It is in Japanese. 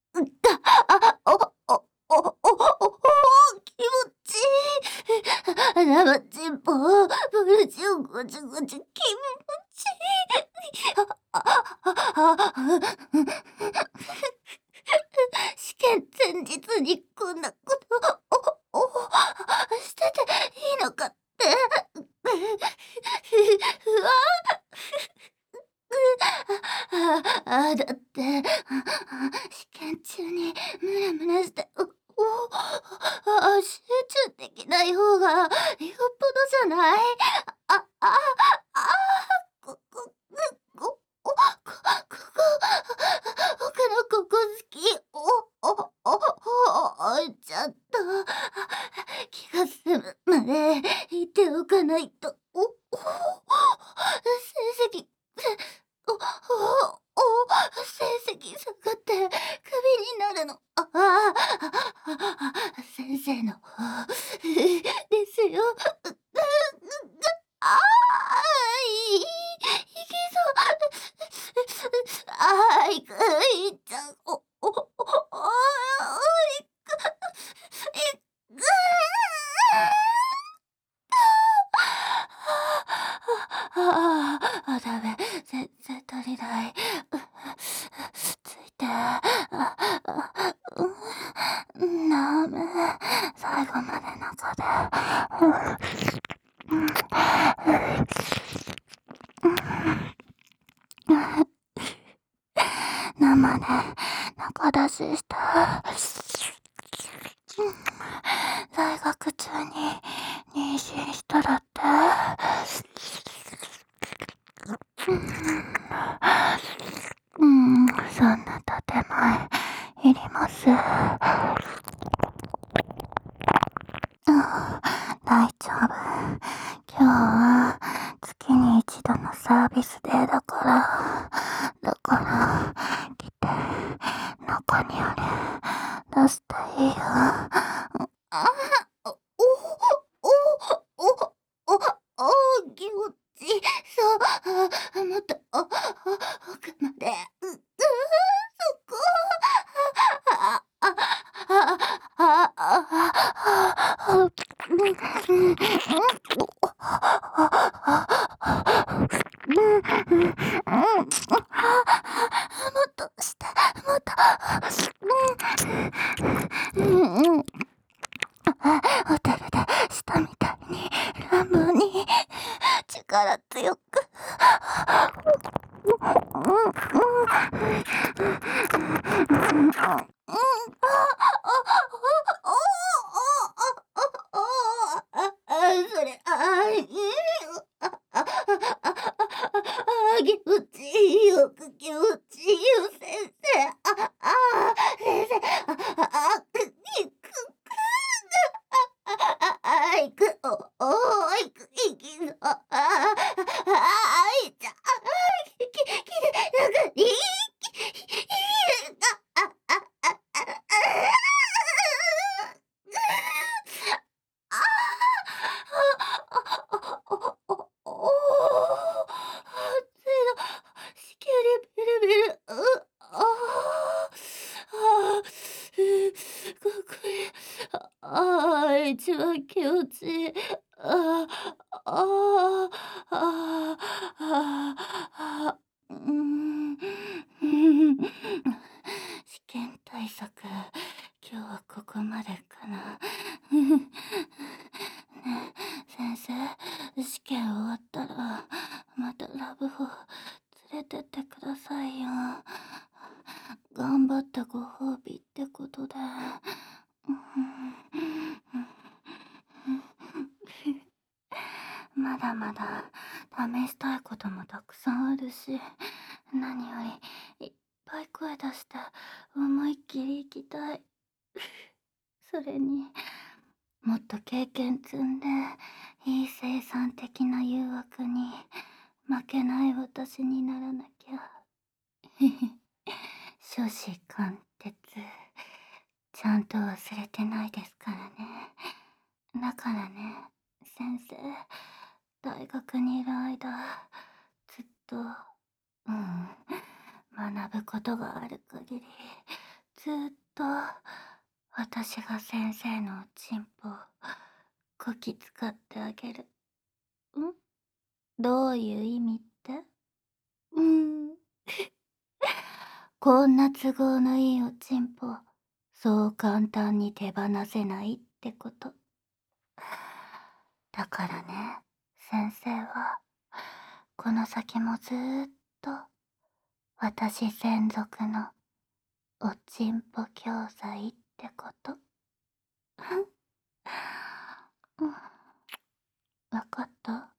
お、お、お、お、お、気持ちいい。生チンポ、ブルジョごちごち、気持ちいい。試験前日にこんなことしてていいのかって。うわだって、試験中にムラムラして、集中できない方がよっぽどじゃない？あ、あ、あ、こ僕のここ好き。ちゃった。気が済むまで言っておかないと。成績、お、成績下がってクビになるの。先生の方ですよ。あいきそう。いく、いっちゃん、いく、いく。ダメ。全然足りない。ついて。ダメ。最後まで中で。生で中出しした。在学中に妊娠したらって。そんな建前いります。大丈夫。今日は月に一度のサービスデーだから。来て、中にあれ出していいよ。お、気持ちいい。そう、もっと、奥まで。そこ。あ、あ、あ、あ、あ、もっとして、もっと。ホテルでしたみたいに乱暴に力強く。それ、気持ちいいよ、気持ちいいよ、先生。先生、いく、いく、いきそう。いちゃ、なんか、熱いの、しきりビルビル。これ、一番気持ちいい。ああ、ああ、あ、うーん。試験対策、今日はここまでかな。ねえ、先生、試験終わったら、またラブホ連れてってくださいよ。頑張ったご褒美ってことで。まだまだ試したいこともたくさんあるし、何よりいっぱい声出して思いっきり行きたい。それに、もっと経験積んで、いい生産的な誘惑に負けない私にならなきゃ。初子貫徹、ちゃんと忘れてないですからね。だからね、先生、大学にいる間、ずっと、学ぶことがある限り、 ずっと私が先生のおちんぽをこき使ってあげる。ん？どういう意味って？うーん。こんな都合のいいおちんぽ、そう簡単に手放せないってこと。だからね、先生は、この先もずーっと、私専属のおちんぽ教材ってこと。うん、わかった？